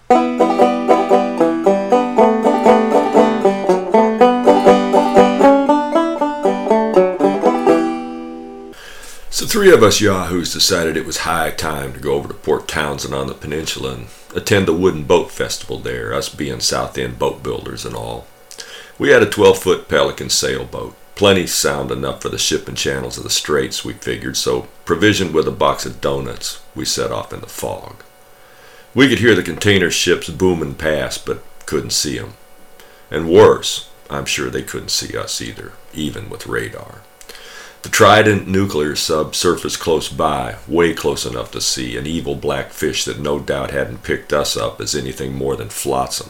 So three of us yahoos decided it was high time to go over to Port Townsend on the peninsula and attend the Wooden Boat Festival there, us being South End boat builders and all. We had a 12-foot Pelican sailboat, plenty sound enough for the shipping channels of the straits, we figured, so provisioned with a box of donuts, we set off in the fog. We could hear the container ships booming past, but couldn't see them. And worse, I'm sure they couldn't see us either, even with radar. The Trident nuclear sub surfaced close by, way close enough to see, an evil black fish that no doubt hadn't picked us up as anything more than flotsam.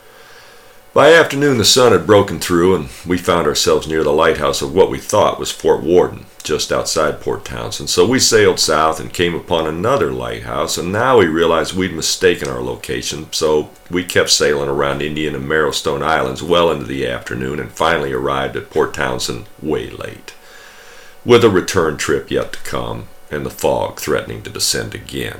By afternoon the sun had broken through, and we found ourselves near the lighthouse of what we thought was Fort Worden, just outside Port Townsend. So we sailed south and came upon another lighthouse, and now we realized we'd mistaken our location, so we kept sailing around Indian and Marrowstone Islands well into the afternoon and finally arrived at Port Townsend way late, with a return trip yet to come and the fog threatening to descend again.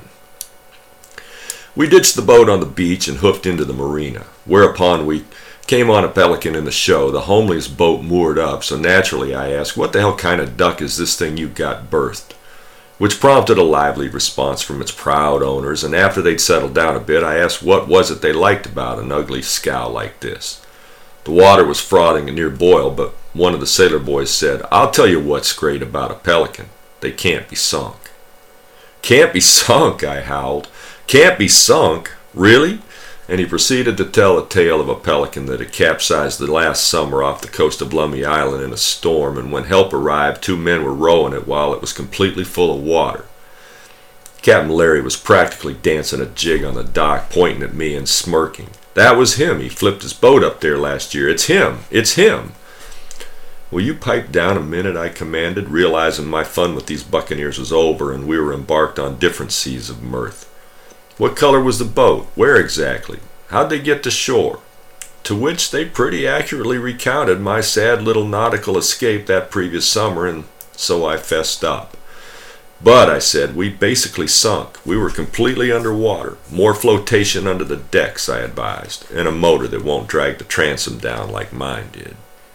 We ditched the boat on the beach and hoofed into the marina, whereupon we came on a Pelican in the show, the homeliest boat moored up, so naturally I asked, "What the hell kind of duck is this thing you got berthed?" Which prompted a lively response from its proud owners, and after they'd settled down a bit, I asked what was it they liked about an ugly scow like this. The water was frothing and near boil, but one of the sailor boys said, "I'll tell you what's great about a Pelican. They can't be sunk." "Can't be sunk?" I howled. "Can't be sunk? Really?" And he proceeded to tell a tale of a Pelican that had capsized the last summer off the coast of Lummi Island in a storm, and when help arrived, 2 men were rowing it while it was completely full of water. Captain Larry was practically dancing a jig on the dock, pointing at me and smirking. "That was him. He flipped his boat up there last year. It's him. It's him." "Will you pipe down a minute?" I commanded, realizing my fun with these buccaneers was over and we were embarked on different seas of mirth. "What color was the boat? Where exactly? How'd they get to shore?" To which they pretty accurately recounted my sad little nautical escape that previous summer, and so I fessed up. "But," I said, "we basically sunk. We were completely underwater. More flotation under the decks," I advised, "and a motor that won't drag the transom down like mine did."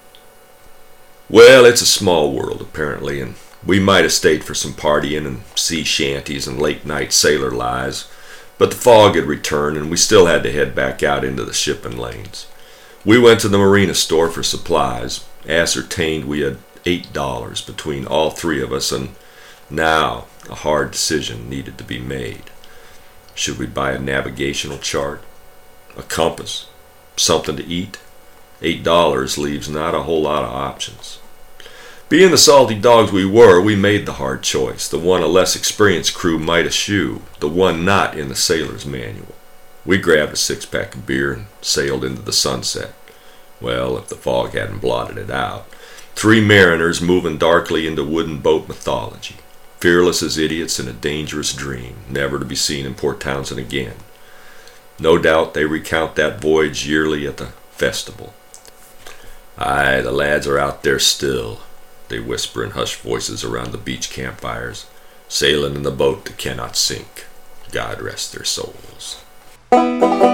Well, it's a small world, apparently, and we might have stayed for some partying and sea shanties and late-night sailor lies, but the fog had returned, and we still had to head back out into the shipping lanes. We went to the marina store for supplies, ascertained we had $8 between all three of us, and now a hard decision needed to be made. Should we buy a navigational chart? A compass? Something to eat? $8 leaves not a whole lot of options. Being the salty dogs we were, we made the hard choice, the one a less experienced crew might eschew, the one not in the sailor's manual. We grabbed a 6-pack of beer and sailed into the sunset. Well, if the fog hadn't blotted it out. 3 mariners moving darkly into wooden boat mythology, fearless as idiots in a dangerous dream, never to be seen in Port Townsend again. No doubt they recount that voyage yearly at the festival. "Aye, the lads are out there still," they whisper in hushed voices around the beach campfires, "sailing in the boat that cannot sink. God rest their souls."